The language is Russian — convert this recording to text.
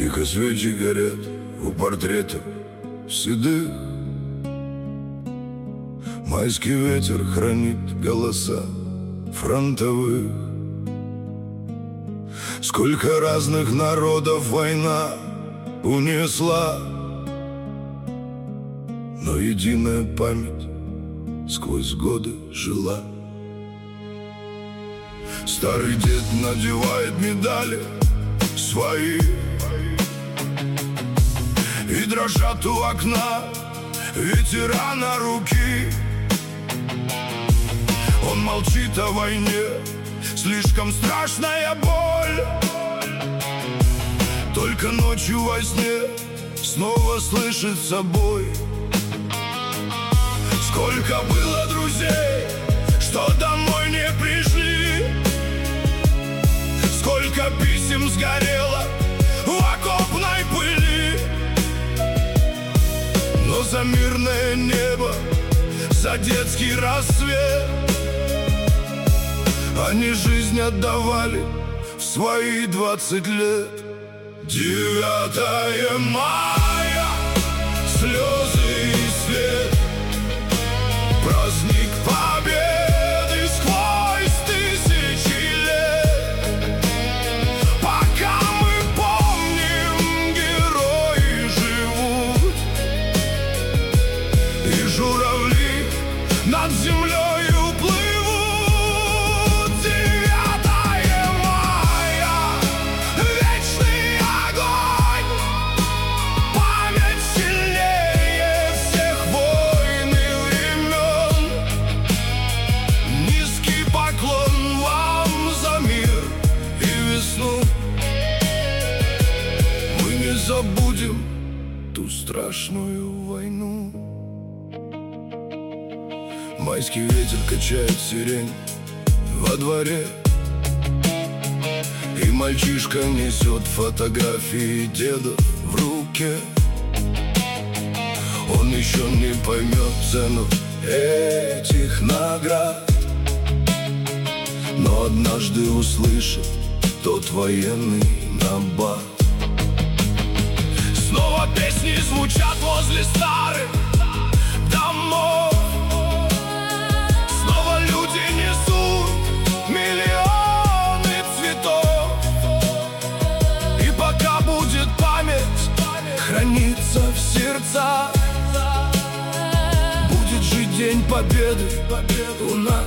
Тихо свечи горят у портретов седых. Майский ветер хранит голоса фронтовых. Сколько разных народов война унесла, но единая память сквозь годы жила. Старый дед надевает медали свои, и дрожат у окна ветерана руки. Он молчит о войне, слишком страшная боль. Только ночью во сне снова слышит собой. Сколько было друзей, что домой не пришли, сколько писем сгорело в окопной пыли. Но за мирное небо, за детский рассвет они жизнь отдавали в свои 20 лет. 9 мая, слезы и свет, праздник победы сквозь тысячи лет. Пока мы помним, герои живут, и журавли над землею плывут. 9 мая, вечный огонь, память сильнее всех войн и времен. Низкий поклон вам за мир и весну. Мы не забудем ту страшную войну. Майский ветер качает сирень во дворе, и мальчишка несет фотографии деда в руке. Он еще не поймет цену этих наград, но однажды услышит тот военный набат. Снова песни звучат возле старых домов. Снова люди несут миллионы цветов. И пока будет память храниться в сердцах, будет же День Победы у нас